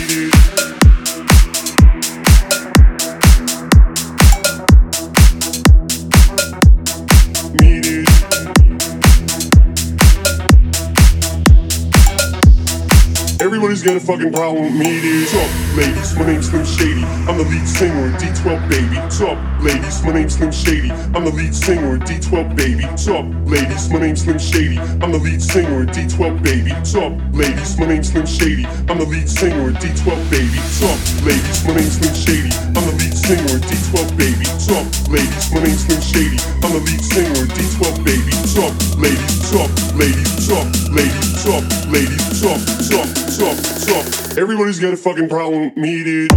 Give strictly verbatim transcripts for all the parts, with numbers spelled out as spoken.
needed. Needed. Everybody's got a fucking problem with me, dude. Talk, ladies, my name's Slim Shady. I'm the lead singer of D twelve, baby. Talk, ladies, my name's Slim Shady. I'm the lead singer of D twelve, baby. Talk, ladies, my name's Slim Shady. I'm the lead singer of D twelve, baby. Talk, ladies, my name's Slim Shady. I'm the lead singer of D twelve, baby. Talk, ladies, my name's Slim Shady. I'm the lead singer of D twelve, baby. Talk, ladies, my name's Slim Shady. I'm the lead singer of D twelve, baby. Talk, ladies, talk, ladies, talk, ladies, talk, ladies, talk, talk, talk, talk. Everybody's got a fucking problem with me, dude.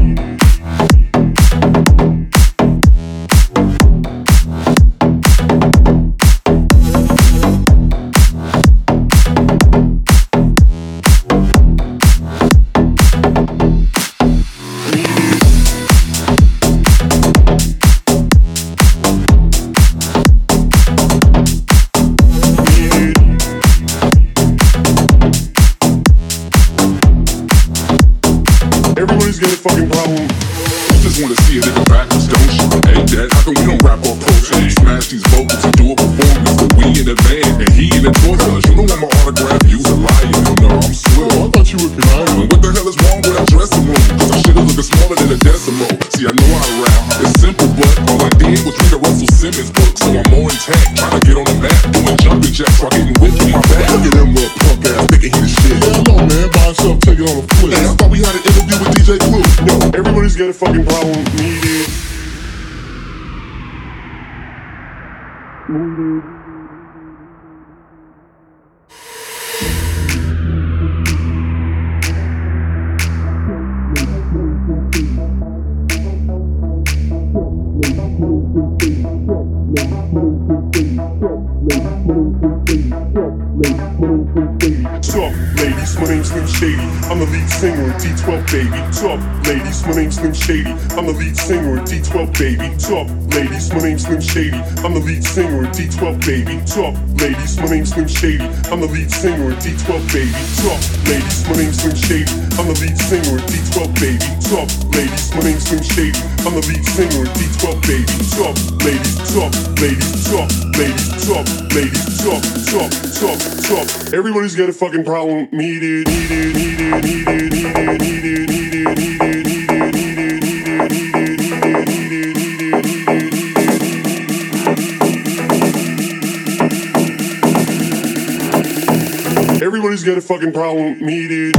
Everybody's got a fucking problem. You just wanna see a nigga backwards, don't you? Hey, Dad, how come we don't rap or approach it? Smash these vocals and do a performance, but we in the band and he in the tour cause you don't want my autograph, you's a liar. You know I'm swill. Oh, I thought you were conniving. What the hell is wrong with our dressing room? Cause our shit is looking smaller than a decimal. See, I know how to rap, it's simple, but all I did was read a Russell Simmons book, so I'm more intact, trying to get on the map, doing jumping jacks while getting whipped in my back. Look at them little punk ass thinking he the shit. Yeah, I know, man. By himself taking on a flip. Hey, I thought we had an interview with D J Clue. No, everybody's got a fucking problem with me, dude. Talk, ladies, my name's Slim Shady. I'm the lead singer of D twelve, baby. Talk, ladies, my name's Slim Shady. I'm the lead singer of D twelve, baby. Talk, ladies, my name's Slim Shady. I'm the lead singer of D twelve, baby. Talk, ladies, my name's Slim Shady. I'm the lead singer of D twelve, baby. Talk, ladies, my name's Slim Shady. I'm the lead singer of D twelve, baby. Talk, ladies, my name's Slim Shady. I'm the lead singer of D twelve, baby. Talk, ladies, talk, ladies, talk, ladies, talk, ladies, talk, talk, talk, talk. Everybody's got a fucking problem with me, dude. Needed, needed, needed, needed, needed, needed, needed, needed, needed, needed, needed, needed, needed. Everybody's got a fucking problem with me, dude.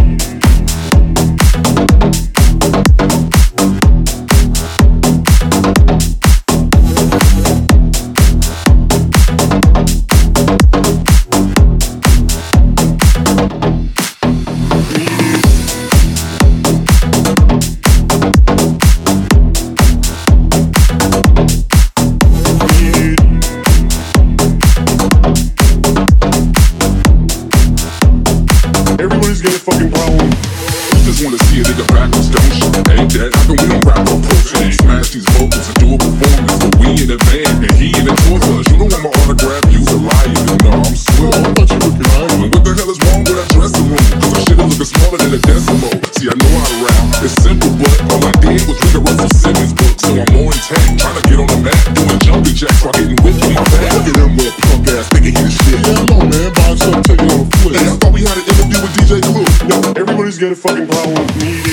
Everybody's got a fucking problem. You just wanna see a nigga backwards, don't you? Hey, Dad, how come we don't rap or approach it? Smash these vocals and do a performance, but we in the band and he in the tour cause you don't want my autograph, you's a liar. You know I'm swill. Oh, I thought you were conniving. What the hell is wrong with our dressing room? Cause our shit is looking smaller than a decimal. See, I know how to rap, it's simple, but all I did was read a Russell Simmons book, so I'm more intact, trying to get on the map, doing jumping jacks while getting whipped in my back. Look at them little punk ass thinking he the shit. Yeah, I know, man. By himself taking on a flip. Hey, I thought we had an interview with D J Clue. No, everybody's got a fucking problem with me, dude.